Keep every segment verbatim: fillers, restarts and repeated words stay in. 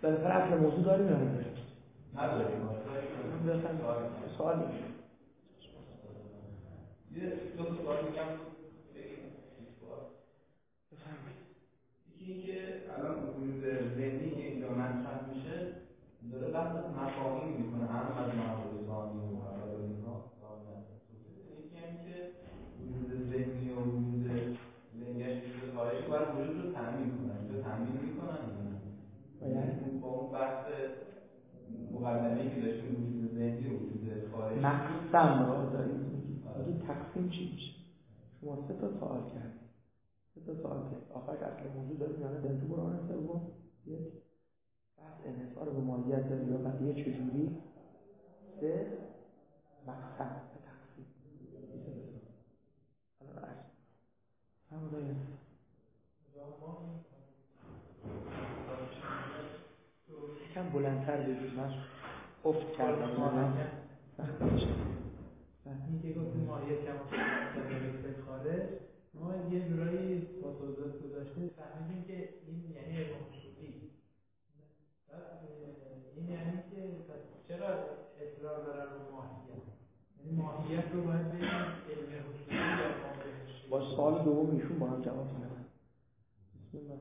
بالاخره اصل موضوع داریم یا نداریم؟ نداریم. بفرمایید. سوالی یه دو تا سوال میگم بگید. بفرمایید. یکی اینکه الان وجود ذهنی که اینجا مطرح میشه داره بحث مفاهیم میکنه، هم از موارد ثانی و موارد اینها. یکی اینکه وجود ذهنی و وجود لنگش وجود خارجی باید وجود رو تامین کنن. اینجا تامین میکنن یعنی با اون بحث مقدمه‌ای که داشتیم وجود ذهنی و وجود خارجی مقسم را داریم میگیم. میگه تقسیم چی میشه؟ شما سه تا سوال کردید. سه تا سوال کردید. آخرش اصل موضوع داریم یا نه؟ در تو قرآن سوم یک بحث انحصار به ماهیت داریم یا بقیه چجوری؟ سه مقسم و تقسیم. الان عرض هم داریم یکم بلندتر بگید. من افت کردم من وقت میشه این که گفتیم ماهیت کم به خارج ما یه جورایی با توضیحات گذاشته فهمیدیم که این یعنی علم حشوری. این یعنی که چرا اصرار دارن رو ماهیت؟ یعنی ماهیت رو باید بگیم علم حشوری یا قابل حشوری. با سوال دوم ایشون با هم جواب میدن. بسم الله.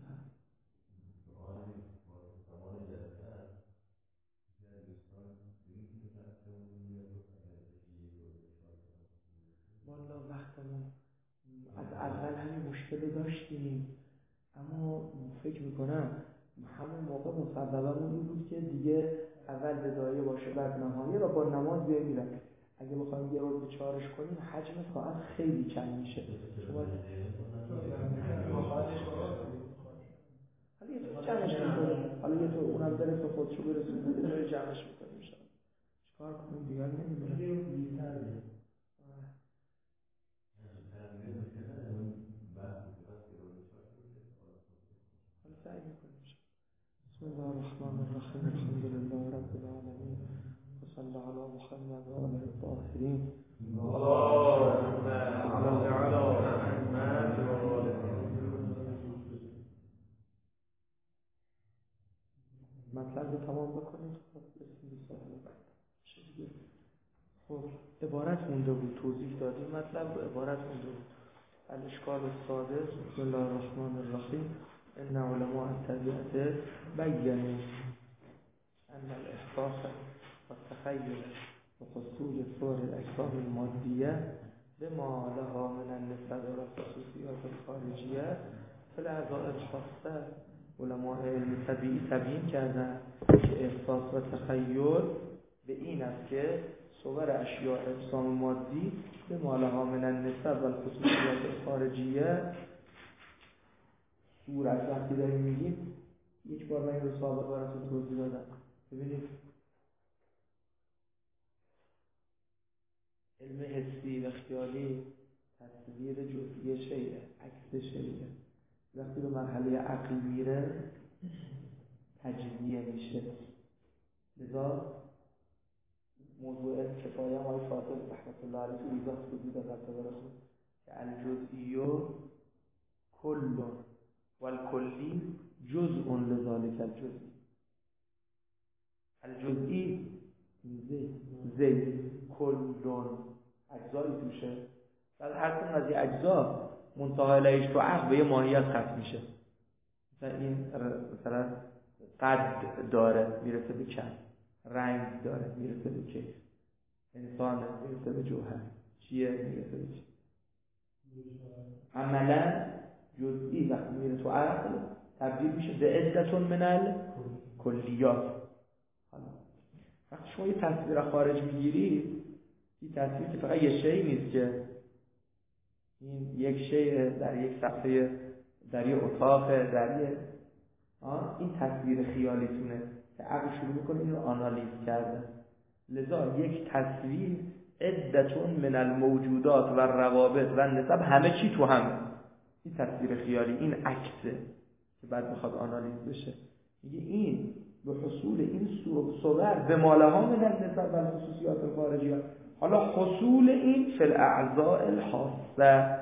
والا وقتمون از اول همین مشکل داشتیم، اما فکر میکنم همون موقع مصوبمون این بود که دیگه اول بدایه باشه بعد نهایه و با نماز بمیرن. اگه بخوایم یه رو به چارش کنیم حجم ساعت خیلی کم میشه. شما حالا یه طور جمعش میکنیم، حالا یه طور اونم برسه خودشو برسونه یه طور جمعش میکنیم شد چکار کنیم دیگر نمیدونم. بسم الله الرحمن الرحیم. الحمد لله رب العالمین و صلی علی محمد و آله الطاهرین. اللهم صل علی محمد و آله. مطلب رو تمام بکنید. خب بسم الله. خب عبارت مونده بود، توضیح دادیم مطلب عبارت مونده بود. الاشکال السادس. بسم الله الرحمن الرحیم. ان علماء الطبیعه بیانوا ان الاحساس والتخیل وحصول صور الاجسام المادیه بما لها من النسب والخصوصیات الخارجیه فی الاعضاء الخاصه. علماء علم طبیعی تبیین کردن که احساس و تخیل به این است که صور اشیاء اجسام مادی به مالها من النسب و الخصوصیات الخارجیه صورت وقتی داریم میگیم. یک بار من این رو سابقه براتون توضیح دادم. ببینید علم حسی و خیالی تصویر جزئی شیء، عکس شیء. وقتی به مرحله عقل میره تجزیه میشه. لذا موضوع کفایه های فاضل رحمت الله علیه تو ایضاح توضیح دادن براتون که الجزئی کل والکلی جزء لذالک الجزئی. الجزئی زی زی کلون اجزایی توشه. بعد هر کدوم از این اجزا منتهی الیش تو عقل به یه ماهیت ختم میشه. مثلا این مثلا قد داره میرسه به کم، رنگ داره میرسه به کیف، انسان میرسه به جوهر، چیه میرسه به چی. عملا جزئی وقتی میره تو عقل تبدیل میشه به عدتون من الکلیات. حالا وقتی شما یه تصویر خارج میگیری، این تصویر که فقط یه شی نیست که این یک شی در یک صفحه در یه اتاق در یه آه این تصویر خیالیتونه که عقل شروع میکنه این رو آنالیز کرده. لذا یک تصویر عدتون من الموجودات و روابط و نسب همه چی تو همه. این تصویر خیالی، این عکسه که بعد میخواد آنالیز بشه. میگه این به حصول این صور به مالها من النسب و الخصوصیات الخارجیه. حالا حصول این فی الاعضاء الخاصه،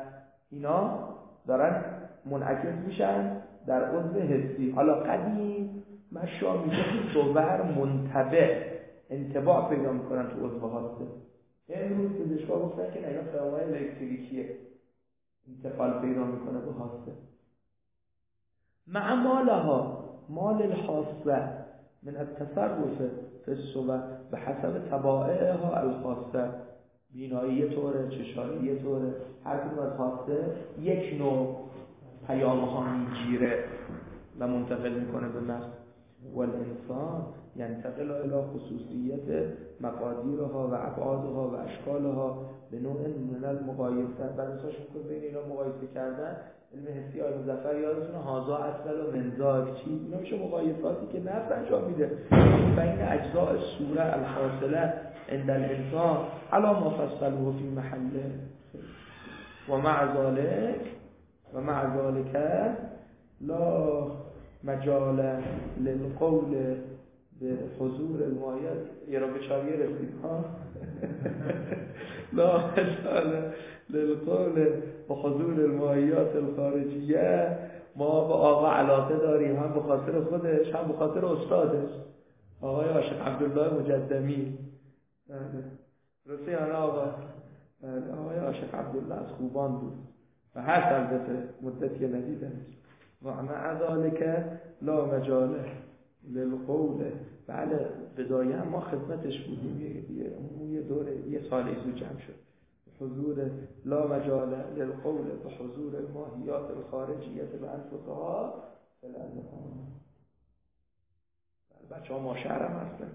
اینا دارن منعکس میشن در عضو حسی. حالا قدیم من شاه میگه صور منتبع انطباع پیدا میکنن تو عضو هاسته. امروز پزشکا گفتن که اینا پیام‌های الکتریکیه انتقال پیدا میکنه به هاسته. مع مالها مال الحاسه من التصرف فی الصور به حسب طبائعها الخاصه. بینایی طوره، چشایی طوره، هر کدوم از هاسته یک نوع پیام‌ها میگیره و منتقل میکنه به نفس. والانسان ينتقل الى خصوصیت مقادیرها و ابعادها و اشکالها به نوع من المقایسه. بعد مثلا شما بین اینا مقایسه کردن، علم حسی آقای مظفر یادتونه هازا اصل و منزاک چی، اینا میشه مقایساتی که نفس انجام میده بین اجزاء صوره الحاصله عند الانسان علی ما فصلوه فی محله. و مع ذلك و مع ذلك لا مجال للقول به حضور المایات. یه را به چاویه رسید ها لا مجال للقول به حضور المایات الخارجیه. ما به آقا علاقه داریم، هم به خاطر خودش هم به خاطر استادش آقای عاشق عبدالله مجدمی. رسیانه آقا آقای عاشق عبدالله از خوبان بود و هست البته مدتی ندیدنش. و مع ذالک لا مجال للقول. بله بدایه ما خدمتش بودیم یه دوره یه سال ایزو جمع شد حضور لا مجال للقول به حضور الماهیات الخارجیت به انفسها بچه ها ما شهرم هستن.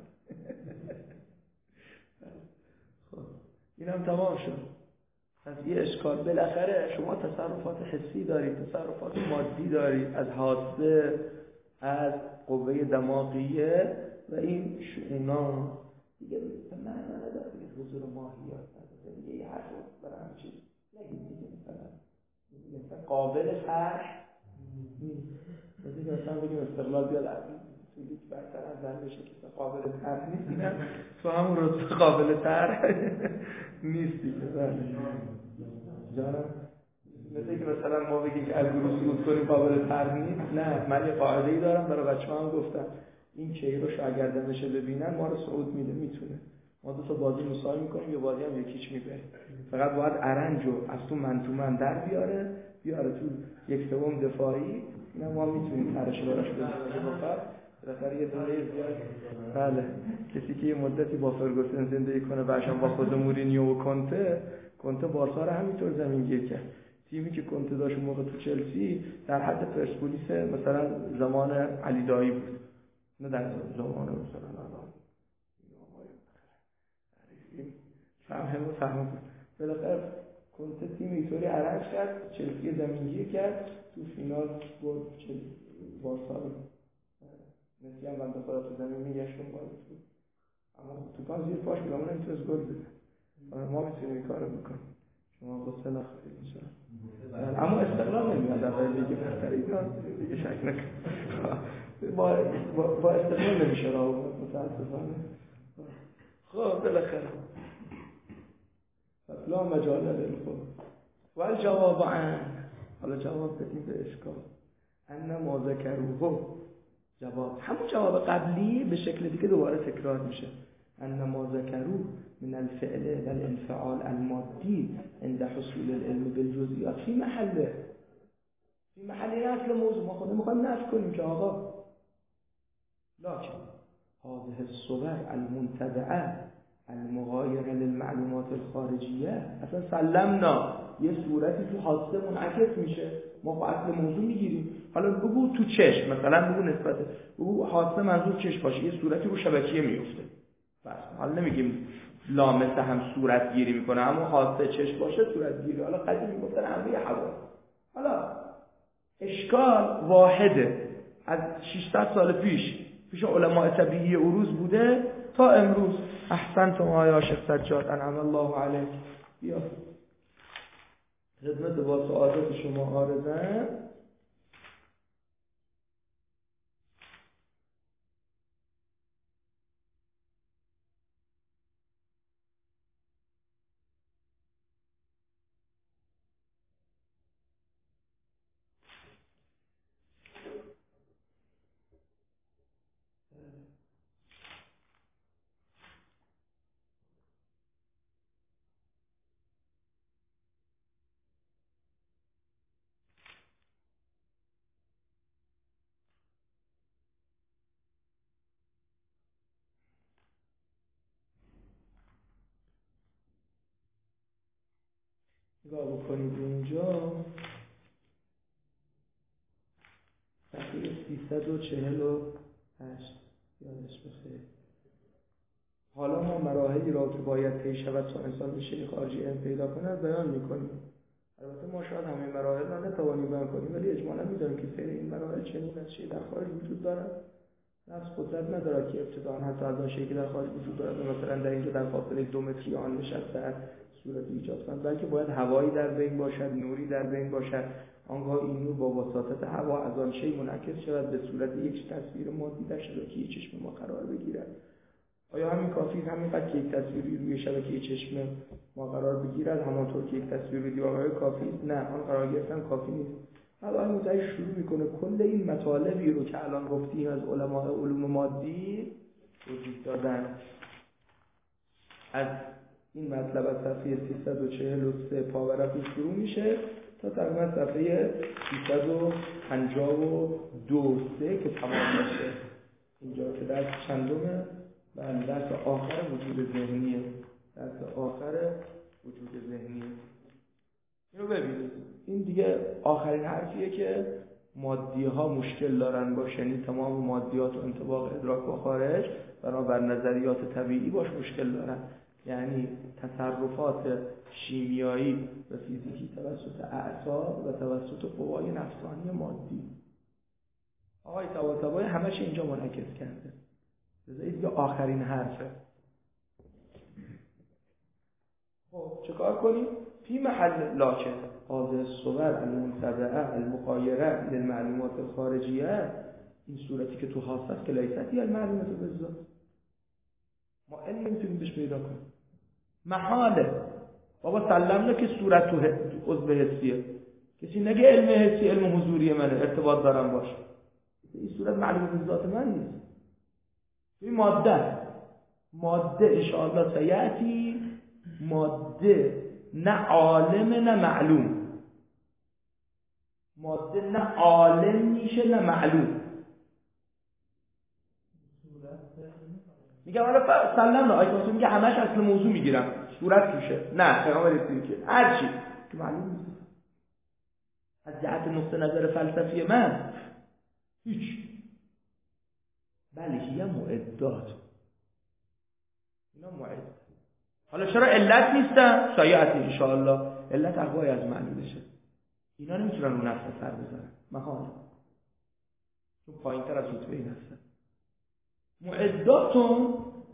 خب این هم تمام شد. از یه اشکال بالاخره شما تصرفات حسی دارید، تصرفات مادی دارید، از حاسه، از قوه دماغیه و این شؤونا دیگه من نداره دیگه حضور ماهیات نداره دیگه. یه حرف برای همه چیز نگید دیگه. مثلا مثلا قابل طرح نیست. مثلا بگیم استقلال بیاد تو لیگ برتر از زن بشه که قابل طرح نیست، اینم تو همون رتبه قابل طرح نیست دیگه. جانم مثل اینکه مثلا ما بگیم که الگروه صعود کنیم قابل طرح نیست. نه، من یه قاعده‌ای دارم برای بچه‌ها هم گفتم این کیروش اگر دمشه ببینن ما رو صعود میده، میتونه. ما دو تا بازی مساوی میکنیم یه بازی هم یکیچ میبریم. فقط باید ارنجو از تو من تو من در بیاره بیاره تو یک سوم دفاعی. اینا ما میتونیم طرحش براش بزنیم. فقط بالاخره یه دوره زیاد. بله کسی که یه مدتی با فرگوسن زندگی کنه بعدش با خود مورینیو و کنته کنته بارسا رو همینطور زمینگیر کرد. تیمی که کنته داشت اون موقع تو چلسی در حد پرسپولیس مثلا زمان علی دایی بود، نه در زمان مثلا الان فهمه و فهمه بود. بالاخره کنته تیم اینطوری عرض کرد، چلسی زمینگیر کرد، تو فینال برد چلسی بارسا رو. مسی هم بنده خدا تو زمین میگشتون باید بود، اما تو پاس زیر پاش بود، اما نمیتونست گل بزنه. ما میتونیم این کارو بکنیم. شما قصه نخورید انشاءالله. اما استقلال نمیاد اول لیگ برتر اینا دیگه شک نکن. با با استقلال نمیشه راه متاسفانه. خب بالاخره لا مجال للقول. و الجواب عن، حالا جواب بدیم به اشکال. ان ما ذکروه، جواب همون جواب قبلی به شکل دیگه دوباره تکرار میشه. ان ما ذکروه من الفعل و الانفعال المادی عند حصول العلم بالجزئیات فی محله، فی محله اصل موضوع. ما خودمون میخوایم نفی کنیم که آقا لکن هذه الصور المنتبعه المغایره للمعلومات الخارجیه اصلا سلمنا یه صورتی تو حادثه منعکس میشه، ما با اصل موضوع میگیریم. حالا بگو تو چشم مثلا، بگو نسبت بگو حادثه منظور چشم باشه، یه صورتی رو شبکیه میفته بس. حالا نمیگیم لامسه هم صورت گیری میکنه، اما حادثه چشم باشه صورت گیری. حالا قدیم میگفتن همه حواس. حالا اشکال واحده، از ششصد سال پیش پیش علماء طبیعی عروض بوده تا امروز. احسنتم آقای عاشق سجاد انعم الله علیک. بیا خدمت با سعادت شما عارضم. نگاه بکنید اینجا صفحه سیصد و چهل و هشت یادش بخیر. حالا ما مراحلی را که باید طی شود تا انسان به شیء خارجی علم پیدا کند بیان می‌کنیم. البته ما شاید همه مراحل را نتوانیم بیان کنیم، ولی اجمالاً می‌دانیم که سیر این مراحل چنین است که در خارج وجود دارد. نفس قدرت ندارد که ابتداءً حتی از آن شیء که در خارج وجود دارد مثلا در اینجا در فاصله دو متری آن نشسته است صورت ایجاد کند، بلکه باید هوایی در بین باشد، نوری در بین باشد. آنگاه این نور با وساطت هوا از آن شیء منعکس شود به صورت یک تصویر مادی در شبکه چشم ما قرار بگیرد. آیا همین کافی است؟ همینقدر که یک تصویری روی شبکه چشم ما قرار بگیرد همانطور که یک تصویر روی دیوار کافی است؟ نه، آن قرار گرفتن کافی نیست. حالا این متعهد شروع میکنه کل این مطالبی رو که الان گفتیم از علماء علوم مادی وجود دادن. از این مطلب از صفحه سیصد و چهل و سه پاورقی شروع میشه تا تقریبا صفحه سیصد و پنجاه و دو سه که تمام میشه. اینجا که درس چندمه؟ بله، درس آخر وجود ذهنیه. درس آخر وجود ذهنیه. اینو ببینید، این دیگه آخرین حرفیه که مادی ها مشکل دارن با شنید تمام مادیات و انطباق ادراک با خارج، بنابر نظریات طبیعی باش مشکل دارن. یعنی تصرفات شیمیایی و فیزیکی توسط اعصاب و توسط قوای نفسانی مادی. آقای طباطبایی همش اینجا منعکس کرده. بذارید دیگه آخرین حرفه. خب چیکار کنیم؟ فی محل لاکن هذه الصور المنتبعه المغایره للمعلومات الخارجیه، این صورتی که تو خاص است که لیستی المعلومات بالذات، ما علم نمیتونیم بهش پیدا کنیم. محاله بابا سلمنا که صورت تو عضو حسیه، کسی نگه علم حسی علم حضوری منه ارتباط دارم باشه، این صورت معلومات بالذات من نیست. این ماده ماده انشاءالله سیعتی ماده نه عالم نه معلوم، ماده نه عالم میشه نه معلوم. میگم حالا سلام نه آیت میگه همش اصل موضوع میگیرم صورت توشه، نه پیغمبر رسید که هر چی که معلوم نیست از جهت نقطه نظر فلسفی من هیچ. بله هی معدات، اینا معد. حالا چرا علت نیستن؟ سایعتی انشاءالله علت اقوای از معلولشه، اینا نمیتونن رو نفس سر بزنن محال، چون پایین تر از رتبه این هستن. معداتون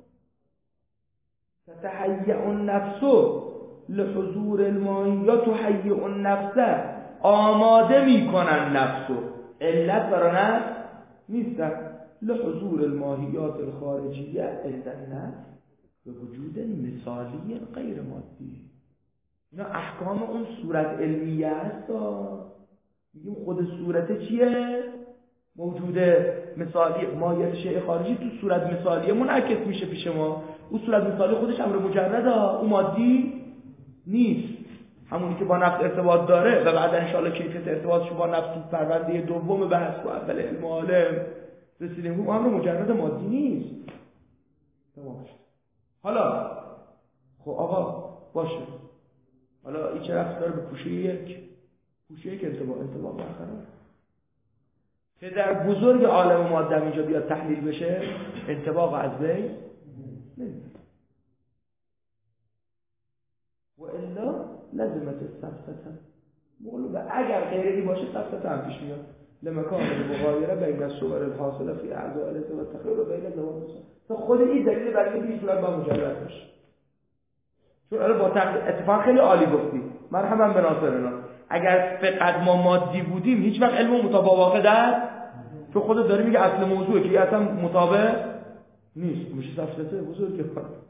تتهیئ النفس لحضور الماهیات تهیئ النفس، آماده میکنن نفسو، علت برای نفس نیستن. لحضور الماهیات الخارجیه عند النفس به وجود مثالی غیر مادی. اینا احکام اون صورت علمیه هست. میگیم خود صورت چیه؟ موجوده مثالی ماهیت شیء خارجی تو صورت مثالیه منعکس میشه پیش ما. اون صورت مثالی خودش امر مجرده، اون مادی نیست، همونی که با نفس ارتباط داره و بعد انشاءالله کیفیت ارتباطش با نفس تو پرونده دوم بحث و اول علم عالم رسیدیم، اون امر مجرد مادی نیست. تمام شد. حالا خب آقا باشه، حالا این چه رفت داره به پوشه یک پوشه یک انطباق انطباق برقرار که در بزرگ عالم ماده اینجا بیاد تحلیل بشه، انطباق از بین نمیاد. و الا لازمت السفسطه مولوبه، اگر غیری باشه سفسطه هم پیش میاد. لمکان المغایره بین الصور الحاصله فی اعضاء الاسم و تخیل و بین زمان تا خود این دلیل برای اینکه این صورت با مجرد باشه. چون الان با اتفاق خیلی عالی گفتی مرحبا به ناصرنا، اگر فقط ما مادی بودیم هیچ وقت علم مطابق واقع در، تو خودت داری میگه اصل موضوعه که اصلا مطابق نیست، میشه سفسطه بزرگه.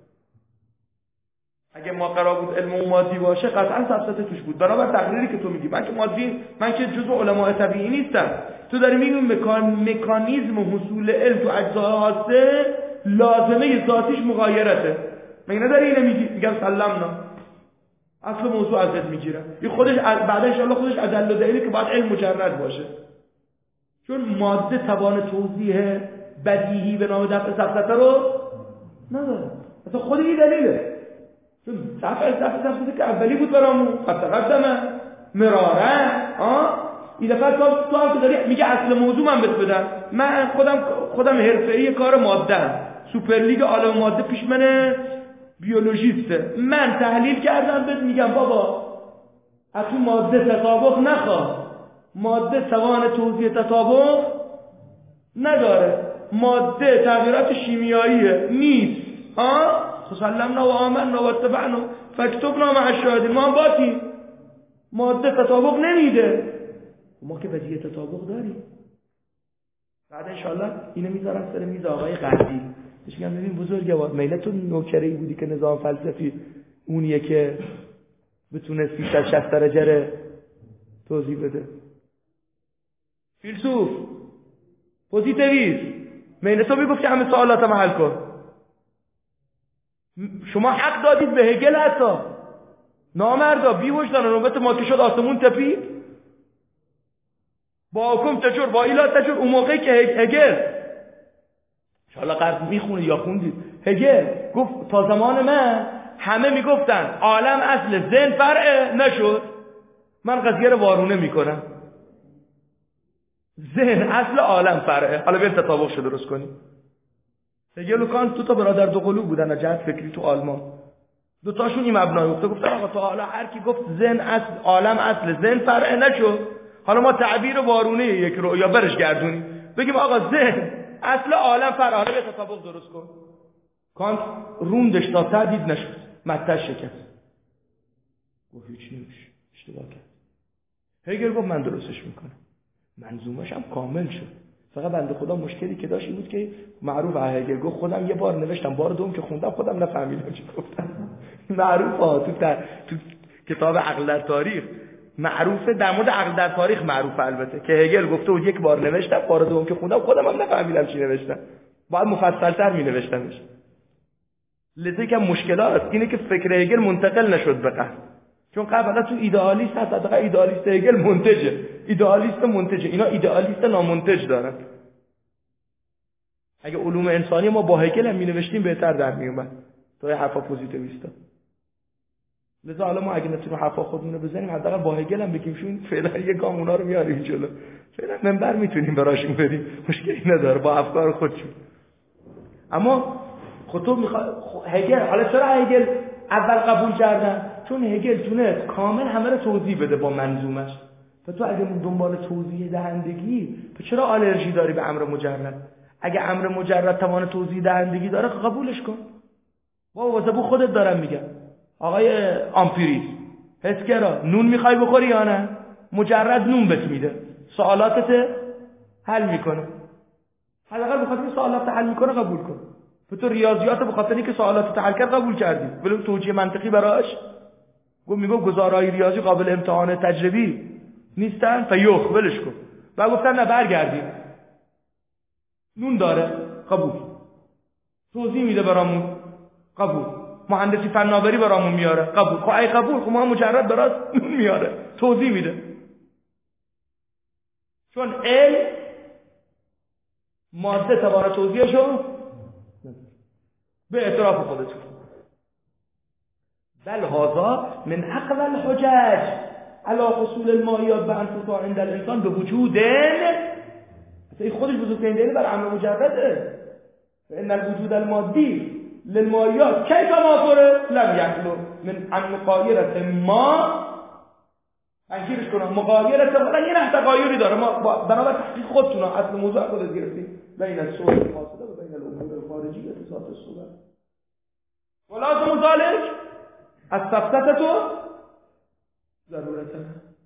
اگه ما قرار بود علم مادی باشه قطعا سفسطه توش بود. بنابر تقریری که تو میگی من که مادی، من که جزء علماء طبیعی نیستم، تو داری میگی مکان... مکانیزم حصول علم تو اجزای حاسه لازمه ذاتیش مغایرته، مگه نداری اینو میگی؟ میگم سلمنا اصل موضوع ازت میگیرم، این خودش بعدا ان شاءالله خودش ادله و دلیلی که باید علم مجرد باشه، چون ماده توان توضیح بدیهی به نام دفع سفسطه رو نداره، اصلا خود این دلیله. چون صفحه صفحه صفحه که اولی بود برامون فتقدمه مراره آه این دفعه تو تو هم که داری میگه اصل موضوع من بهت بدم. من خودم خودم حرفه‌ای کار ماده سوپرلیگ عالم ماده پیش من بیولوژیسته. من تحلیل کردم بهت میگم بابا از تو ماده تطابق نخواه، ماده توان توضیح تطابق نداره، ماده تغییرات شیمیاییه نیست. ها تسلمنا و آمنا و اتبعنا فاکتبنا مع الشاهدین. ما هم باتیم ماده تطابق نمیده، ما که بدیهه تطابق داریم. بعد انشالله اینو میذارم سر میز آقای قندیل. بهش میگم ببین بزرگوار میله تو نوکری بودی که نظام فلسفی اونیه که بتونه بیش از شصت درجه رو توضیح بده. فیلسوف پوزیتیویست میله تو میگفت که همه سوالات ما حل کن. شما حق دادید به هگل حتی نامردا بی وجدان نوبت ما که شد آسمون تپید با حکم تجور با ایلا تجور. اون موقعی که هگل انشاءالله قرض میخونه یا خوندید هگل گفت تا زمان من همه میگفتن عالم اصل ذهن فرعه نشد، من قضیه رو وارونه میکنم ذهن اصل عالم فرعه. حالا بیایم تطابق شو درست کنیم. هگل و کانت دو تا برادر دو قلو بودن از جهت فکری تو آلمان. دو تاشون این مبنای گفته گفتن آقا تا حالا هر کی گفت ذهن اصل عالم اصل ذهن فرعه نشد، حالا ما تعبیر وارونه یک رو یا برش گردونیم بگیم آقا ذهن اصل عالم فرعه. حالا به تطابق درست کن. کانت روندش تا تعدید نشد، متش شکست، گفت هیچ نمیشه، اشتباه کرد. هگل گفت من درستش میکنم، منظومش هم کامل شد. فقط بنده خدا مشکلی که داشت این بود که معروف هگل گفت خودم یه بار نوشتم، بار دوم که خوندم خودم نفهمیدم چی گفتم. معروف ها تو, تو کتاب عقل در تاریخ معروفه، در مورد عقل در تاریخ معروفه البته که هگل گفته بود یک بار نوشتم، بار دوم که خوندم خودم هم نفهمیدم چی نوشتم، باید مفصل‌تر می‌نوشتمش. لذا که مشکلات اینه که فکر هگل منتقل نشد به قلب، چون قبلا تو ایدئالیست هست، حداقل ایدئالیست هگل منتجه، ایدئالیست منتجه، اینا ایدئالیست نامنتج دارن. اگه علوم انسانی ما با هگل هم می‌نوشتیم بهتر در میومد تا یه حرفا پوزیتیویستا. لذا حالا ما اگه نتونیم حرفا خودمون رو بزنیم حداقل با هگل هم بگیم چون فعلا یه گام اونا رو میاریم جلو، فعلا منبر میتونیم براشون بریم، مشکلی نداره با افکار خودشون. اما خطوب میخواد هگل، حالا چرا هگل اول قبول کردن؟ چون هگل تونست کامل همه رو توضیح بده با منظومش. و تو اگه دنبال توضیح دهندگی، تو چرا آلرژی داری به امر مجرد؟ اگه امر مجرد توان توضیح دهندگی داره قبولش کن. با واسه خودت دارم میگم. آقای آمپیریس حسگرا، نون میخوای بخوری یا نه؟ مجرد نون بهت میده، سوالاتت حل میکنه. حداقل بخاطر اینکه سوالات حل میکنه قبول کن. تو ریاضیات به خاطر اینکه سوالات حل کرد قبول کردی، ولی توجیه منطقی براش گفت، میگه گزارهای ریاضی قابل امتحان تجربی نیستن فیوخ ولش کن. بعد گفتن نه برگردیم، نون داره قبول، توضیح میده برامون قبول، مهندسی فناوری برامون میاره قبول. خب ای قبول، خب ما مجرد براش نون میاره توضیح میده. چون علم ماده توان توضیحشو به اعتراف خودتون. بل هذا من اقوى الحجج على حصول المائیات به انفسها عند الانسان به وجود این خودش بزرگترین دلیل بر امر مجرده. فان الوجود المادی للمائیات کیف مافره لم یخلو من عن مقایرت ما انگیرش کنم مقایرت ما یه نه تغایری داره. ما بنابر تحقیق خودتون اصل موضوع خودت گرفتیم بین الصور الفاصله و بین الامور الخارجیه ذات الصورت ولازم ذلك السفسطه ضرورتا.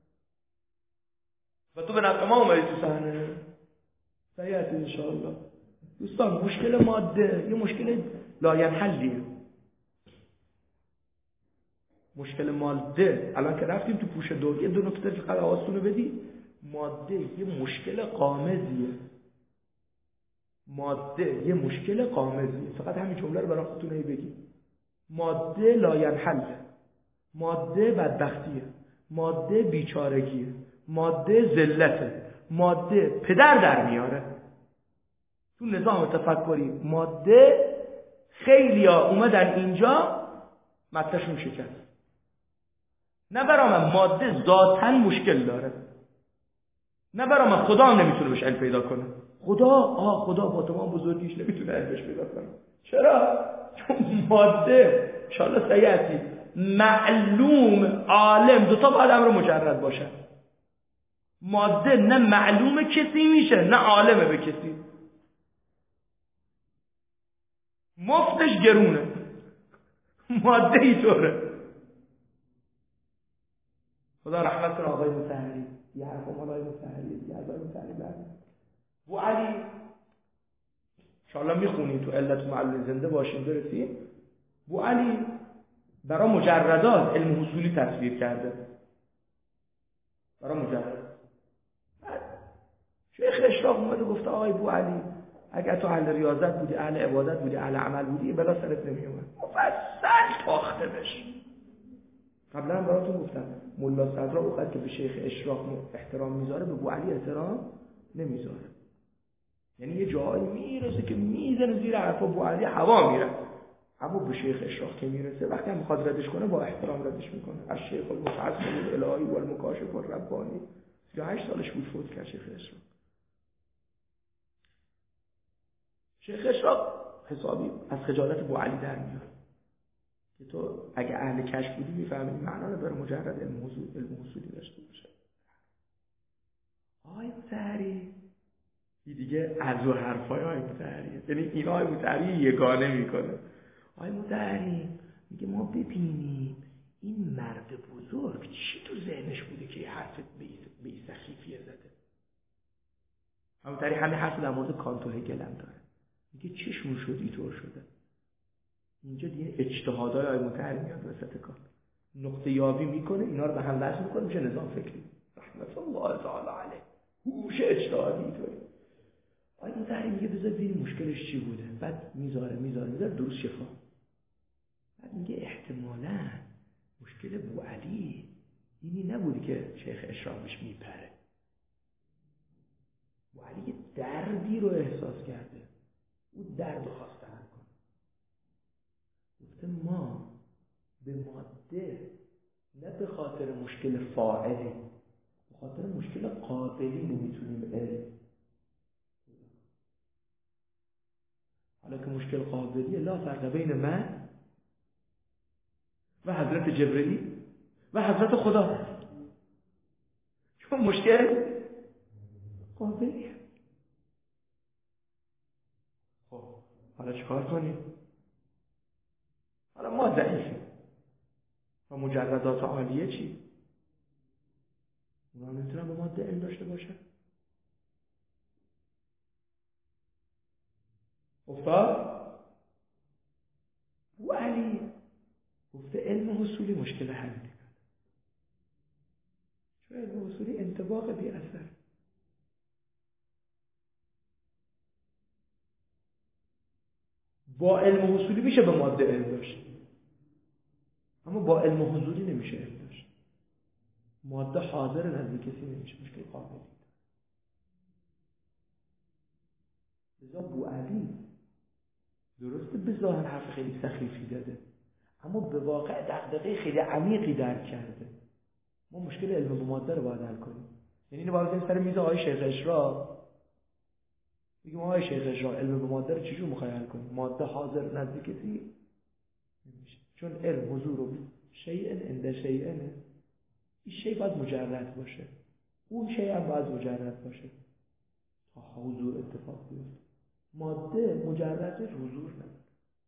و تو به نفع ما اومدی تو صحنه سیعت انشاءالله. دوستان مشکل ماده یه مشکل لاینحلیه. مشکل ماده الان که رفتیم تو پوش دو یه دو نکته فقط حواستون بدی. ماده یه مشکل قامزیه، ماده یه مشکل قامزیه. فقط همین جمله رو برای خودتون بگید. ماده لاینحله، ماده بدبختیه، ماده بیچارگیه، ماده ذلته، ماده پدر در میاره. تو نظام تفکری ماده خیلیا اومدن اینجا متنشون شکست. نه برای من ماده ذاتاً مشکل داره، نه برای من خدا هم نمیتونه بهش علم پیدا کنه. خدا آه خدا با تمام بزرگیش نمیتونه علم بهش پیدا کنه. چرا؟ چون ماده انشاءالله سیعتی معلوم عالم دوتا باید امر مجرد باشه. ماده نه معلوم کسی میشه نه عالمه به کسی. مفتش گرونه، ماده ای طوره. خدا رحمت کنه آقای مطهری، یه حرف آقای مطهری یه آقای مطهری برد بو علی انشاءالله میخونید تو علت معلول زنده باشین برسیم. بو علی برای مجردات علم حصولی تصویر کرده، برای مجرد. شیخ اشراق اومده گفته آقای بو علی اگر تو اهل ریاضت بودی، اهل عبادت بودی، اهل عمل بودی، بلا سرت نمیومد. مفصل تاخته بش. قبلا هم براتون گفتم ملا صدرا اوقات که به شیخ اشراق احترام میذاره به بو علی احترام نمیذاره. یعنی یه جایی میرسه که میزنه زیر حرفا بو علی هوا میره، اما به شیخ اشراق که میرسه وقتی هم میخواد ردش کنه با احترام ردش میکنه. از شیخ المتعصب الالهی و المکاشف الربانی سی و هشت سالش بود فوت کرد شیخ اشراق. شیخ اشراق حسابی از خجالت بو علی در میاد که تو اگه اهل کشف بودی میفهمیدی معنا نداره مجرد علم حصول علم حصولی داشته باشه. آی مطهری این دیگه از و حرفای آی مطهریه، یعنی این آی مطهری یگانه میکنه. آی مطهری میگه ما ببینیم این مرد بزرگ چی تو ذهنش بوده که یه حرف به این سخیفیه زده. آی مطهری همه حرف در مورد کانت و هگل هم داره، میگه چشون شد اینطور شده. اینجا دیگه اجتهادهای آی مطهری میاد وسط کار، نقطه یابی میکنه، اینا رو به هم وصل میکنه، میشه نظام فکری رحمت الله تعالی علیه. هوش اجتهادی اینطوری. آی مطهری میگه بذار ببینیم مشکلش چی بوده، بعد میذاره میذاره میذاره درست شفا. بعد میگه احتمالاً مشکل بو علی اینی نبوده که شیخ اشراق بهش میپره. بو علی یه دردی رو احساس کرده، اون درد رو خواسته حل کنه. گفته ما به ماده نه به خاطر مشکل فاعلی، به خاطر مشکل قابلی نمیتونیم علم. حالا که مشکل قابلیه لا فرق بین من و حضرت جبرئیل و حضرت خدا، چون مشکل قابلیه. خب حالا چیکار کنیم؟ حالا ما ضعیفیم و مجردات عالیه چی؟ اونا نمیتونن به ماده علم داشته باشه. افتاد و علی گفته علم حصولی مشکل حل میکنه، چون علم حصولی انطباق بی اثر. با علم حصولی میشه به ماده علم داشت، اما با علم حضوری نمیشه علم داشت. ماده حاضر نزد کسی نمیشه، مشکل قابلی. لذا بو علی درسته به ظاهر حرف خیلی سخیفی داده، اما به واقع دغدغه خیلی عمیقی درک کرده. ما مشکل علم به ماده رو باید حل کنیم. یعنی اینو باید سر میز آقای شیخ اشراق بگیم آقای شیخ اشراق علم به ماده رو چجور میخوای حل کنیم؟ ماده حاضر نزد کسی نمیشه، چون علم حضور و شیئن عند شیئن، این شیء باید مجرد باشه، اون شیء هم باید مجرد باشه تا حضور اتفاق بیفته. ماده مجردش حضور نداره.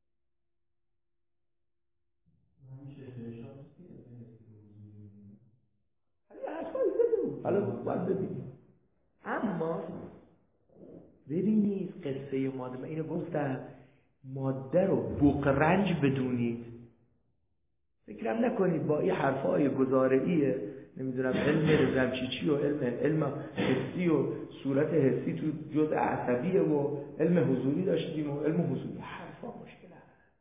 حالا باید ببینیم. اما ببینید قصه ماده، من اینو گفتم ماده رو بوقرنج بدونید. فکرم نکنید با این حرفای گزارعیه نمیدونم علم رمچیچی و علم علم حسی و صورت حسی تو جزء عصبیه و علم حضوری داشتیم و علم حضوری حرفا مشکل هست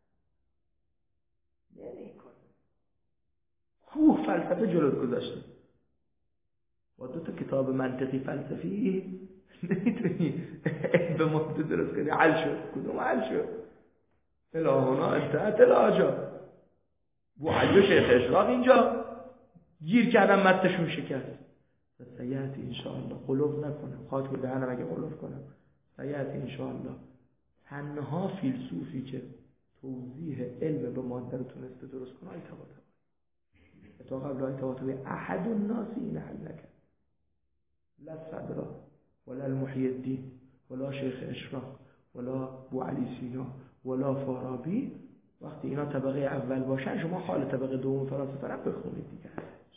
نمیکنه. کوه فلسفه جلوت گذاشته با دو تا کتاب منطقی فلسفی نمیتونی به ماده درست کنی. حل شد. کدوم حل شد؟ الهونا انتهت الحاجات. بو علی و شیخ اشراق اینجا گیر کردم مستشون شکست. سیعتی انشاءالله قلوب نکنم، خاطر دهنم اگه قلوب کنم، سیعتی انشاءالله تنها فیلسوفی که توضیح علم به ماده رو تونسته درست کنه آی طباطبایی. تا قبل آی طباطبایی احد الناس این حل نکرد. لا صدرا ولا المحی الدین ولا شیخ اشراق ولا بو علی سینا ولا فارابی. وقتی اینا طبقه اول باشن شما حال طبقه دوم فرانسه طرف بخونید دیگه.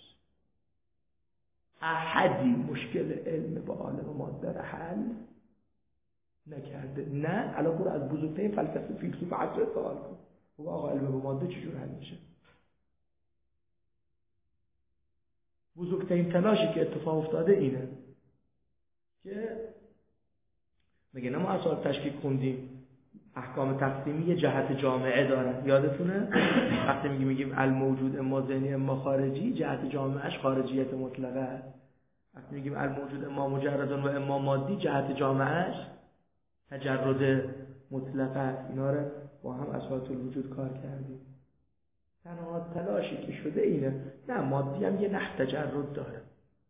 احدی مشکل علم با عالم ماده را حل نکرده. نه الان برو از بزرگترین فلسفه فیلسوف عصر سوال کن بگو آقا علم با ماده چجور حل میشه. بزرگترین تلاشی که اتفاق افتاده اینه که میگه نه ما اصلا تشکیک خوندیم احکام تقسیمی یه جهت جامعه داره. یادتونه وقتی میگیم میگیم الموجود اما ذهنی اما خارجی، جهت جامعهش خارجیت مطلقه است. وقتی میگیم الموجود اما مجرد و اما مادی، جهت جامعهش تجرد مطلقه است. اینا رو با هم اساس الوجود کار کردیم. تنها تلاشی که شده اینه نه مادی هم یه نحو تجرد داره.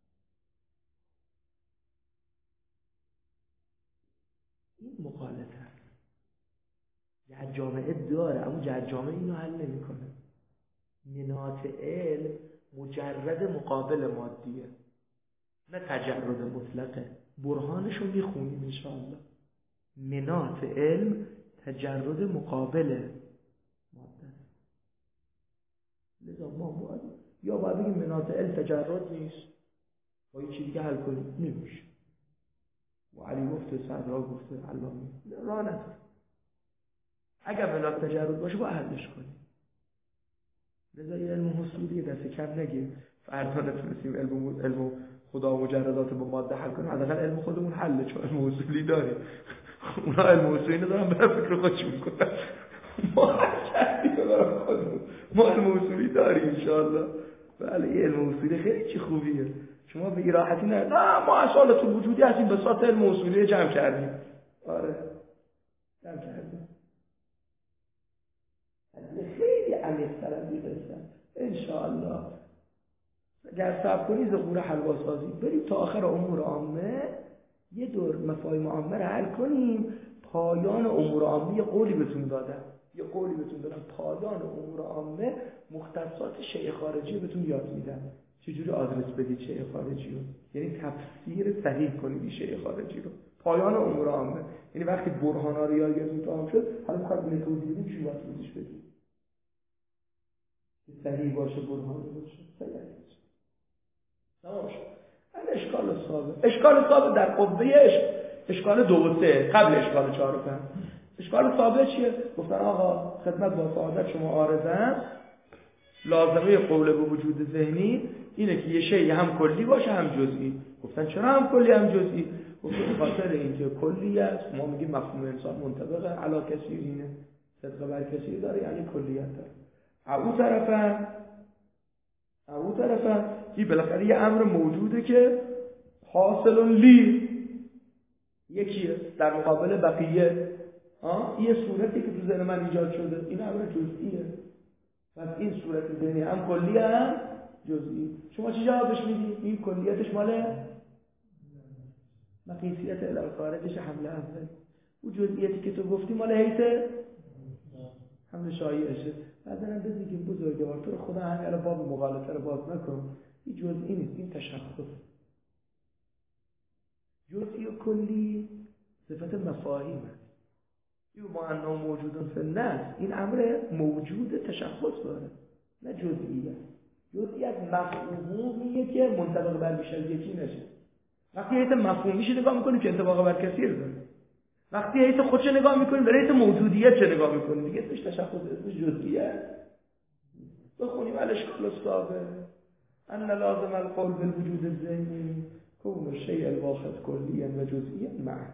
این مغالطه است. جهت جامعه داره اما جهت جامعه اینو حل نمیکنه. مناط علم مجرد مقابل مادیه نه تجرد مطلقه. برهانشو میخونیم انشاءالله. مناط علم تجرد مقابل ماده. لذا ما باید یا باید بگیم مناط علم تجرد نیست با یه چیزی دیگه حل کنیم، نمیشه. و علی گفته، صدرا گفته، علامه راه نداره. اگر مناط تجرد باشه با حلش کنیم. لذا یه علم حصولی دست کم نگیر. فردا نتونستیم علم علم خدا و مجردات با ماده حل کنیم، حداقل علم خودمون حله، چون علم حصولی داریم. اونا علم حصولی ندارن برای فکر خودشون میکنن. ما حل کردیم برای خودمون. ما علم حصولی داریم انشاءالله. بله یه علم حصولی خیلی چی خوبیه. شما به راحتی نه نه ما اصالت وجودی هستیم به ساعت علم حصولی جمع کردیم. آره جمع کردیم. خیلی عمیق‌تر از این قصه انشاءالله. اگر صبر کنی ظهور حلوا سازی بریم تا آخر امور عامه یه دور مفاهیم عامه رو حل کنیم. پایان امور عامه یه قولی بهتون دادم یه قولی بهتون دادم پایان امور عامه مختصات شیء خارجی بهتون یاد میدم چجوری آدرس بدید شیء خارجی رو، یعنی تفسیر صحیح کنید شیء خارجی رو. پایان امور عامه یعنی وقتی برهانا رو یاد گرفتیم تمام شد، حالا می‌خواد اینو توضیح بدیم چی واسه توضیح بدیم که صحیح باشه برهان باشه صحیح باشه. تمام شد. اشکال ثابت اشکال ثابت در قوه اشکال دو و سه قبل اشکال چهار و پنج. اشکال ثابت چیه؟ گفتن آقا خدمت با سعادت شما عارضم لازمه قول به وجود ذهنی اینه که یه شی هم کلی باشه هم جزئی. گفتن چرا هم کلی هم جزئی؟ گفتن به خاطر اینکه کلیت ما میگیم مفهوم انسان منطبق علی کثیرینه، صدق بر کثیر داره یعنی کلیت داره. او طرفا او طرفا این بالاخره یه امر موجوده که حاصل لی یکیه در مقابل بقیه. ها یه صورتی که تو ذهن من ایجاد شده این امر جزئیه. پس این صورت ذهنی هم کلی هم جزئی. شما چی جوابش میدی؟ این کلیتش مال مقیسیت الخارجش حمله اول. اون جزئیاتی که تو گفتی مال حیث حمله شایعشه. بعدن بزنیم بزرگوار تو خدا همین الان باب مغالطه رو باز نکن. این جزئی نیست، این تشخص. جزئی و کلی صفت مفاهیمه. یو ما انه موجودن فی النفس این امر موجود تشخص داره نه جزئیه. جزئیت مفهومیه که منطبق بر بیش از یکی نشه. وقتی حیث مفهومیش نگاه میکنیم که انطباق بر کثیر داره. وقتی حیث خودش نگاه میکنیم برای حیث موجودیت چه نگاه میکنیم دیگه اسمش تشخص اسمش جزئیه. بخونیم الاشکال الثابت ان لازم القول بالوجود الذهنی کون الشیء الواحد کلیا و جزئیا معا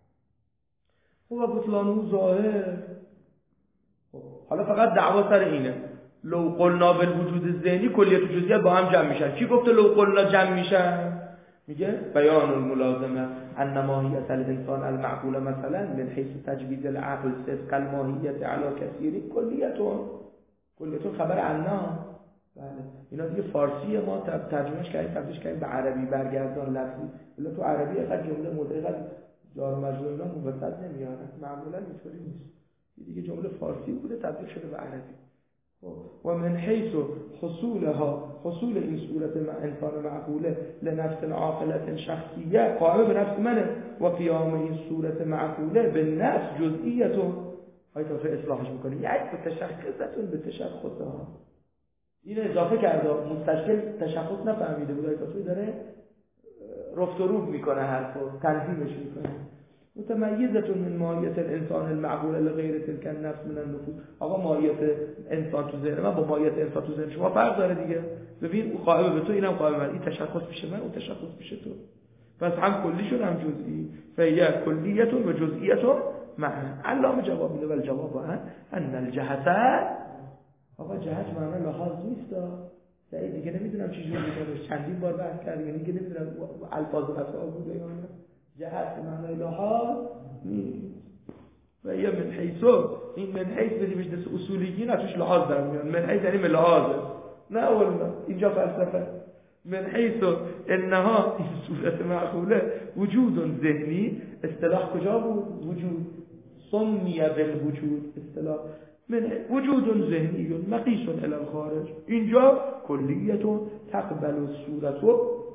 و بطلانه ظاهر. حالا فقط دعوا سر اینه لو قلنا بالوجود الذهنی کلیت و جزئیات با هم جمع میشن. کی گفته لو قلنا جمع میشن؟ میگه بیان الملازمه ان ماهیت الانسان المعقول مثلا من حیث تجوید العقل صدق الماهیت علی کثیر کلیتون کلیتون خبر عنا. بله اینا دیگه فارسی ما ترجمهش کردیم، تبدیلش کردیم به عربی برگردان لفظی. ولی تو عربی اینقدر جمله موضوعی اینقدر جار و مجرور اینا موسط نمیاد، معمولا اینطوری نیست. دیگه جمله فارسی بوده تبدیل شده به عربی. و من حیث حصولها، حصول این صورت مع انسان معقوله لنفس عاقلة شخصیه قائم به نفس منه و قیام این صورت معقوله به نفس جزئیتون های طرف اصلاحش میکنه، یک به تشخصتون به تشخصها. این اضافه کرده، مستشکل تشخص نفهمیده بود، های طرفی داره رفت و روب میکنه، حرف رو تنظیمش میکنه. متميزة من ماهیت الانسان المعقول لغیر تلك النفس من النفوس. آقا ماهیت انسان تو ذهن من با ماهیت انسان تو ذهن شما فرق داره دیگه. ببین اون قائم به تو، اینم قائم من، این تشخص میشه من، اون تشخص میشه تو. پس هم کلی شد هم جزئی. فهي کلیت و جزئیت معا. علامه جواب میده، ولی جواب ان ان الجهت، آقا جهت معنی لحاظ نیست. سعید دیگه نمیدونم چه جوری میگه، چندین بار بحث کردیم، یعنی دیگه نمیدونم الفاظ اصلا بوده یا نه. جهت معنی لحاظ نیست. و یا من حیثو، این من حیث بدیمش دست اصولیگی نه توش لحاظ در میان. من حیث یعنی من لحاظه، نه اولا اینجا فلسفه. من حیثو انها این صورت معقوله وجود ذهنی، اصطلاح کجا بود؟ وجود سمی بالوجود، اصطلاح من وجود ذهنی مقیس الی الخارج. اینجا کلیت تقبل الصورت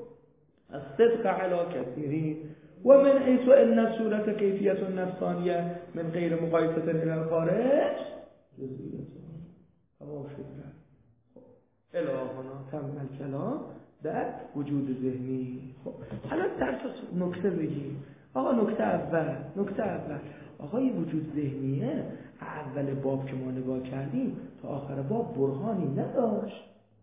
الصدق علی کثیرین. و من حيث ان الصورة كيفية نفسانية من غير مقایسة الى الخارج جزئیة. تمام شد. الی هنا تم الکلام در وجود ذهنی. خب حالا در نکته بگیم. آقا نکته اول، نکته اول آقا این وجود ذهنیه اول باب که ما نگاه کردیم تا آخر باب برهانی نداشت.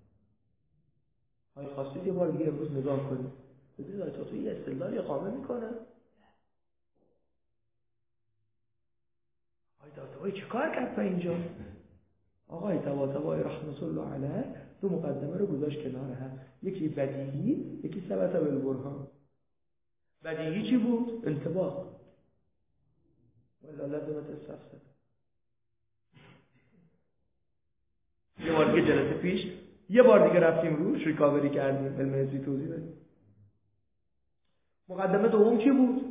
های خواستید یه بار دیگه امروز نگاه کنید. بذارید آیت تو یه استدلالی اقامه میکنه. آیت طباطبایی چه کار کرد اینجا؟ آقای طباطبایی رحمت الله علیه دو مقدمه رو گذاشت کنار هم، یکی بدیهی، یکی ثبت بالبرهان. بدیهی چی بود؟ انطباق. ولا لازمت استفسر. یه بار دیگه جلسه پیش یه بار دیگه رفتیم روش ریکاوری کردیم، علم حسی توضیح بدیم. مقدمه دوم چی بود؟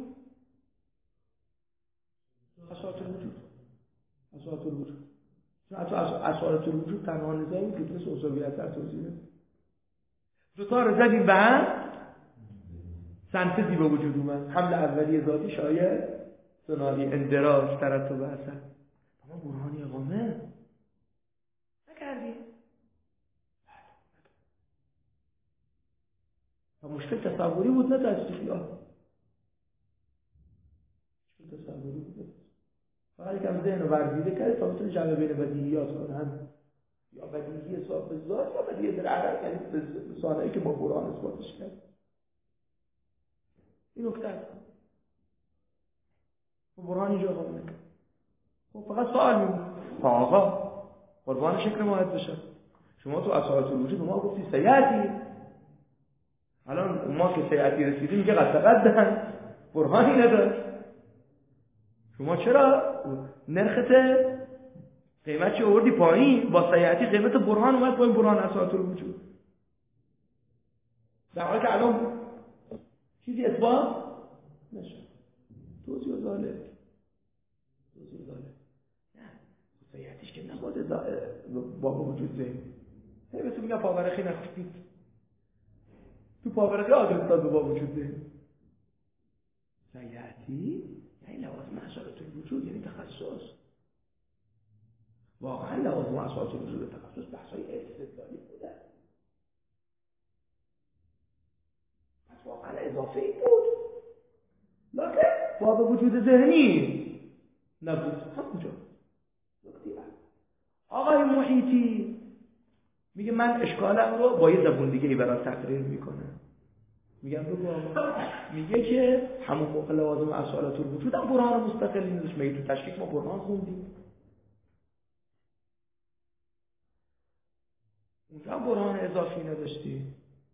اساس الوجود. اساس الوجود. چون اساس الوجود تنها نظامی که توی اصولیت در توضیح بدیم. دو تا رو زدیم به هم، سنتزی به وجود اومد. حمل اولی ذاتی شایع، ثنایی اندراج، ترتب اثر. اما برهانی اقامه نکردیم. و مشکل تصوری بود نه تشریحی. مشکل تصوری بود. فقط یکم ذهن رو ورزیده کرد تا بتونه جمع بین بدیهیات کنه، هم یا بدیهی حساب به ذات یا بدیهی در عرب، یعنی به صانعی که با برهان اثباتش کرد. این نکته است. با برهان اینجا اقامه نکرد. خب فقط سوال میمونه. آقا قربان شکل ماهد بشه. شما تو اساس الوجود ما گفتی سیعتی. الان ما که سیعتی رسیدیم میگه قد تقدم، برهانی نداشت. شما چرا نرخت قیمت چه آوردی پایین؟ با سیعتی قیمت برهان اومد پایین، برهان اساس الوجود. در حالی که الان چیزی اثبات نشد. توضیح ظالم. توضیح ظالم. نه، سیعتیش که نخواد با وجود ذهن. هی بهتون میگم پاورقی نخوشید. تو پاورقی آدرس داد با وجود ذهن. سیعتی یعنی لوازم اساس الوجود، یعنی تخصص. واقعا لوازم اساس الوجود تخصص بحثای استدلالی بوده. پس واقعا اضافه ای بود. لکن باب وجود ذهنی نبود. همونجا نکته آقای محیطی میگه من اشکالم رو با یه زبون دیگه ای برای تقریر میکنم. میگم بگو آقا. میگه که همون موقع لوازم اصالت الوجود هم برهان مستقلی نداشت. میگه تو تشکیک ما برهان خوندیم، اونجا هم برهان اضافی نداشتی.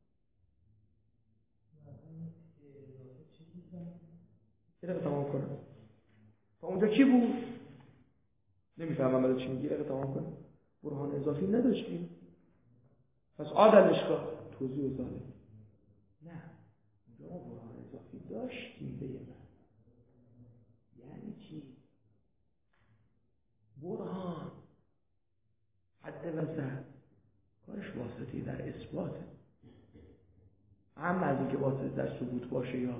یه دقیقه تمام کنم. تا اونجا چی بود؟ نمیفهمم برای چی میگی. یه دقیقه تمام کنم. برهان اضافی نداشتیم. پس عادلشگاه توضیح و ظالم نه، اونجا ما برهان اضافی داشتیم. به من یعنی چی؟ برهان حد وسط کارش واسطی در اثباته، هم از اینکه واسطه در ثبوت باشه یا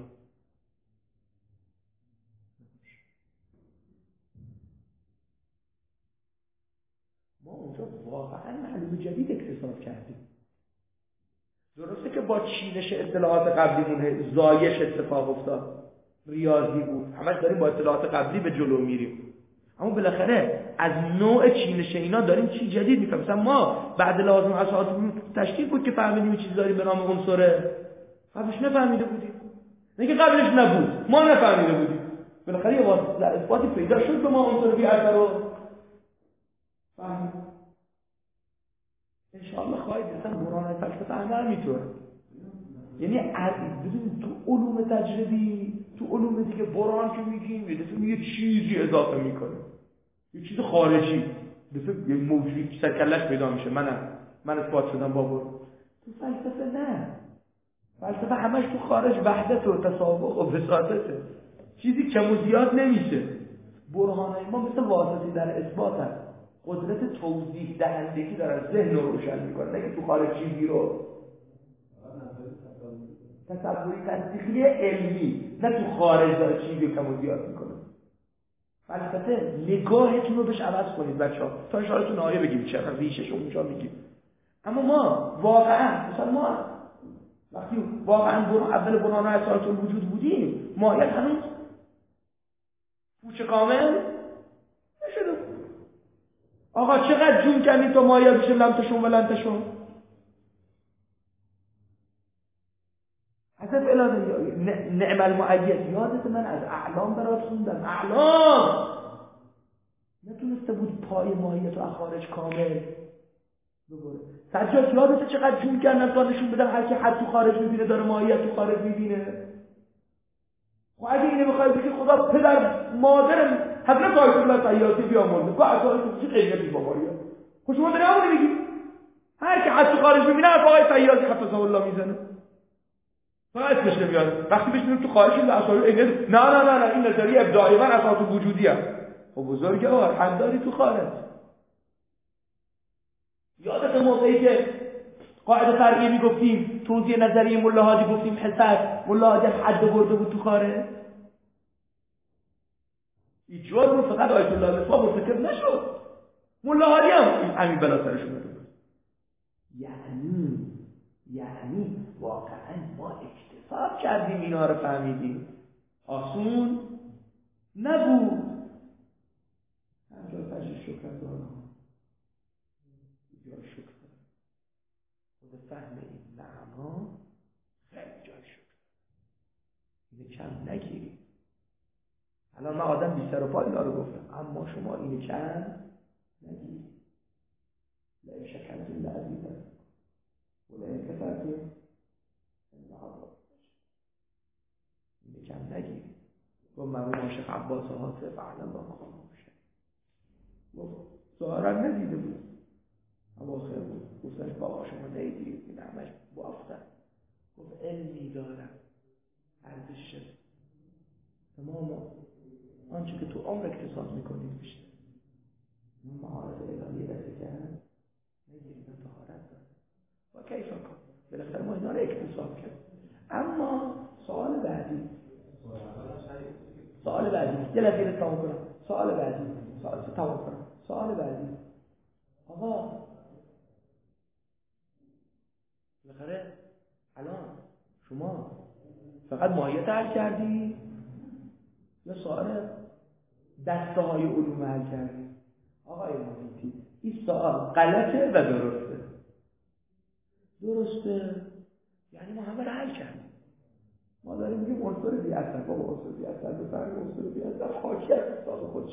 ما اونجا واقعا معلوم جدید اکتساب کردیم. درسته که با چینش اطلاعات قبلیمون زایش اتفاق افتاد، ریاضی بود، همش داریم با اطلاعات قبلی به جلو میریم، اما بالاخره از نوع چینش اینا داریم چی جدید میفهمیم. مثلا ما بعد لازم اساس تشکیل بود که فهمیدیم چیزی داریم به نام عنصره، قبلش نفهمیده بودیم. نه که قبلش نبود، ما نفهمیده بودیم، بالاخره یه واسطه در اثباتی پیدا شد که ما عنصر بی اثر رو فهمیدیم. ان شاء الله خواهید مثلا برهان فلسفه هم میطوره. یعنی ببین تو علوم تجربی، تو علوم دیگه برهان که میگیم یه دفعه یه چیزی اضافه میکنه، یه چیز خارجی، دفعه یه موجودی سرکلش پیدا میشه، منم من اثبات شدم بابا. تو فلسفه نه، فلسفه همش تو خارج وحدت و تسابق و وساطته، چیزی کم و زیاد نمیشه. برهانای ما مثل واسطی در اثبات هست، قدرت توضیح دهندگی داره، ذهن رو روشن میکنه، نه که تو خارج چیزی رو تصوری تصدیقی علمی، نه تو خارج داره چیزی کم و زیاد میکنه. فلسفه نگاهتون رو بهش عوض کنید بچه‌ها، تا ان شاءالله تو نهایه بگیم چقدر ریشش اونجا میگیم. اما ما واقعا مثلا ما وقتی واقعا برو اول برهان اساس الوجود بودیم، ماهیت هنوز پوچ کامل نشده بود. آقا چقدر جون کردی تو ماهیت بشه لمتشون و لنتشون. حضرت الاله نعم المؤید، یادت من از اعلام برات خوندم، اعلام نتونسته بود پای ماهیت و خارج کامل ببره. سجاد یادت چقدر جون کردن تا نشون بدن هر کی حد تو خارج میبینه داره ماهیت تو خارج میبینه. خب اگه اینو بخوای بگی خدا پدر مادر حضرت آیت الله طیاسی بیامرزه، با اساس چه قیمتی با ماهیت؟ خب شما داری همون میگی هر کی حد تو خارج میبینه حرف آقای طیاسی حفظه الله میزنه، فقط اسمش نمیاد. وقتی بشینیم تو خارج این اصلا نه نه نه نه این نظریه ابداعی من اساس وجودی است. خب بزرگوار حد داری تو خارج. یادت موقعی که قاعده فرعی میگفتیم توضیح نظریه ملا هادی گفتیم حسد، ملا هادی حد برده بود تو خارج. این جرم رو فقط آیت الله نصفا مرتکب نشد، ملا هادی هم همین بلا سرشون بود. یعنی یعنی واقعا ما اکتساب کردیم، اینا رو فهمیدیم، آسون نبود. همجا تجریش شکر دارم جای شکر خود فهم این معنا خیلی جای شکر، اینه کم نگیرید. الان من آدم بیشتر و پای اینا رو گفتم، اما شما اینه کم نگیرید. لئن شکرتم لأزیدنکم ولئن کفرتم ان عذابی اینه کم نگیرید. و مرحوم شیخ عباس حاطب فعلا با مقام باشه گفت ظاهرا ندیده بود، اواخر بود گفتش بابا شما نیدید این همش بافتن. گفت علمی دارم ارزش شد تمام آنچه که تو عمر اکتساب میکنید بیشتر مهارت الهی رسید کرد نگیرید طهارت داره و کیف کن. بالاخره ما اینا رو اکتساب کرد. اما سوال بعدی سوال بعدی یه لحظه تمام کنم. سوال بعدی سوال تمام کنم. سوال بعدی آقا بالاخره الان شما فقط ماهیت حل کردی یا سوال دسته های علوم حل کردی؟ آقای محیطی این سوال غلطه و درسته. درسته یعنی ما همه رو حل کردیم. ما داریم میگیم عنصر بی اثر، بابا عنصر بی اثر به فرق عنصر بی اثر خاکی از حساب خودش.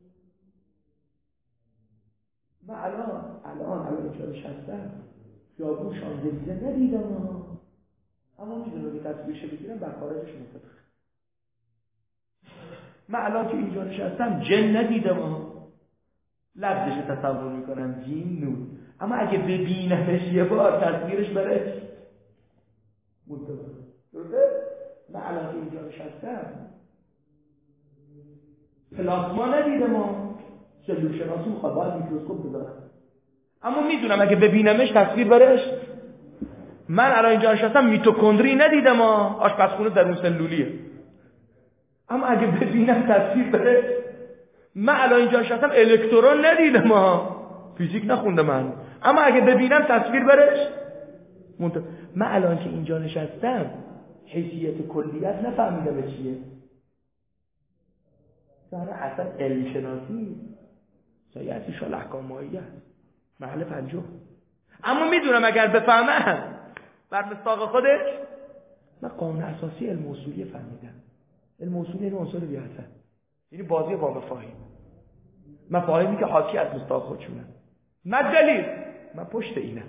من الان الان الان چارش هستم خیابون شانزلیزه ندیدم ها، اما میدونم که تصویرش بگیرم بر خارجش متفق. من الان که اینجا نشستم جن ندیدم ها، لفظش تصور میکنم جیم نون، اما اگه ببینمش یه بار تصویرش بره منتظر درسته؟ من الان که اینجا نشستم پلاسما ندیدم ما سلول شناسی میخواد باید میکروسکوپ بذارم، اما میدونم اگه ببینمش تصویر برش. من الان اینجا نشستم میتوکندری ندیدم ما آشپزخونه درون سلولیه، اما اگه ببینم تصویر برش. من الان اینجا نشستم الکترون ندیدم ما فیزیک نخوندم من، اما اگه ببینم تصویر برش منت... من الان که اینجا نشستم حیثیت کلیت نفهمیدم چیه. سر اصلا علم شناسی سایتی شال احکام مایه محل پنجم، اما میدونم اگر بفهمم بر مصداق خودش. من قانون اساسی علم اصولی فهمیدم. علم اصولی این عنصر بی اثر، یعنی بازی با مفاهیم، مفاهیمی که حاکی از مصداق خودشونه. نه دلیل، من پشت اینم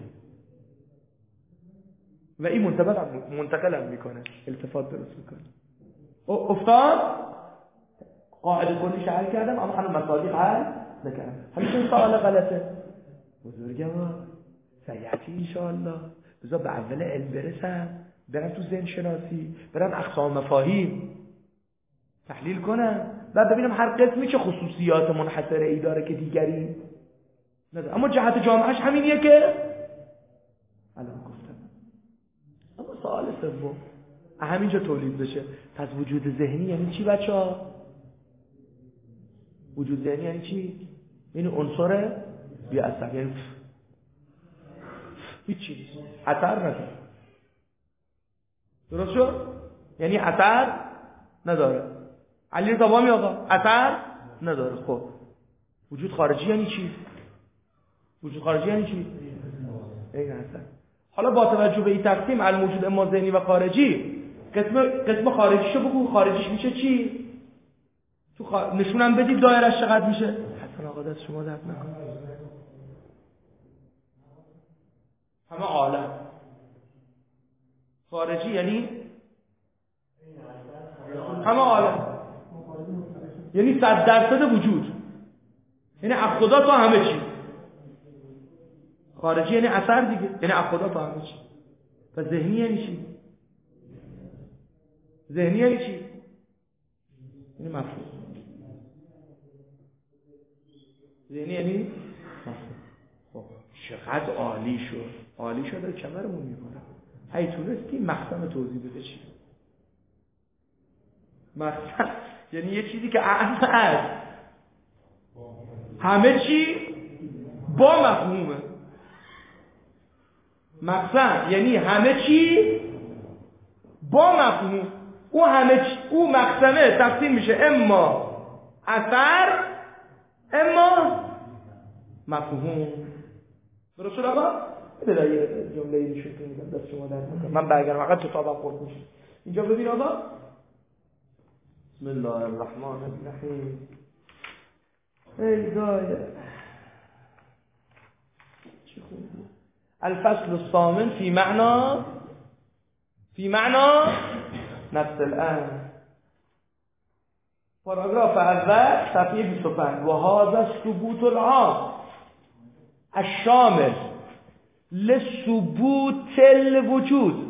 و این منتقلم منتقلم میکنه، التفات درست میکنه. افتاد قاعده کلی حل کردم، اما هنوز مصادیق حل نکردم. همیشه این سوال غلطه. بزرگوار سیعتی انشاءالله بذار به اول علم برسم، برم تو ذهن شناسی، برم اقسام مفاهیم تحلیل کنم و ببینم هر قسمی چه خصوصیات منحصره ای داره که دیگری نداره. اما جهت جامعهش همینیه که الان گفتم. اما سوال سوم همینجا تولید بشه. پس وجود ذهنی یعنی چی بچه‌ها؟ وجود ذهنی یعنی چی؟ یعنی عنصر بی اثر، یعنی هیچی نیست، اثر نداره. درست شد؟ یعنی اثر نداره. علی تمامی آقا اثر نداره. خب وجود خارجی یعنی چی؟ وجود خارجی یعنی چی؟ این اثر. حالا با توجه به این تقسیم الموجود اما ذهنی و خارجی، قسم قسم خارجیشو بگو. خارجیش میشه چی؟ تو خار... نشونم بدید دایرش چقدر میشه. حسن آقا دست شما درد نکنه. همه عالم خارجی یعنی همه عالم، یعنی صد درصد وجود، یعنی از خدا تا همه چی. خارجی یعنی اثر دیگه، یعنی از خدا تا همه چی. و ذهنی یعنی چی؟ ذهنی یعنی چی؟ یعنی مفهوم. ذهنی یعنی مفهوم. خب چقدر عالی شد. عالی شد. کمرمون میکنه. هی تونستی مخزن توضیح بده چی؟ مخزن یعنی یه چیزی که اعم هست، همه چی با مفهومه. مخزن یعنی همه چی با مفهوم. او همه چی، او مخزنه تقسیم میشه اما اثر اما مفهوم. درست شد آقا؟ بذار یه جمله ای شد که میگم دست شما درد نکنه. من برگردم فقط کتابم خورد میشه. اینجا ببین آقا. بسم الله الرحمن الرحیم. ای دایر چی خوندی؟ الفصل الثامن فی معنا فی معنا نفس الامر. پاراگراف اول صفحه بیست و پنج. و هذا ثبوت العام الشامل لثبوت الوجود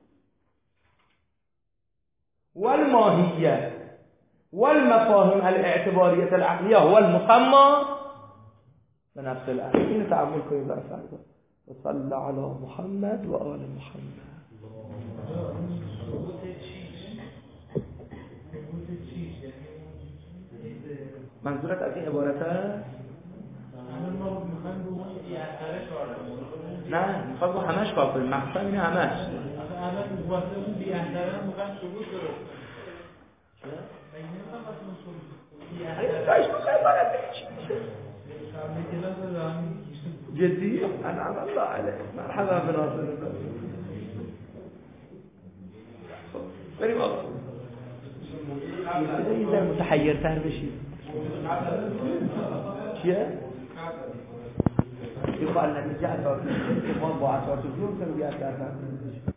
والماهیه والمفاهیم الاعتباریه العقلیه هو المسمى بنفس الامر. این تأمل کنید در فردا. و صلی علی محمد و آل محمد. منظورت از این عبارته؟ نه میخواد با همش کار کنیم. مقصد اینه همش. جدی؟ انعم الله علیک. مرحبا بناصر. بریم آقا. یه ذره متحیرتر بشید. چیه؟ یه خواهد نتیجه اثار که ما با اثار تو جور کنیم یه اثار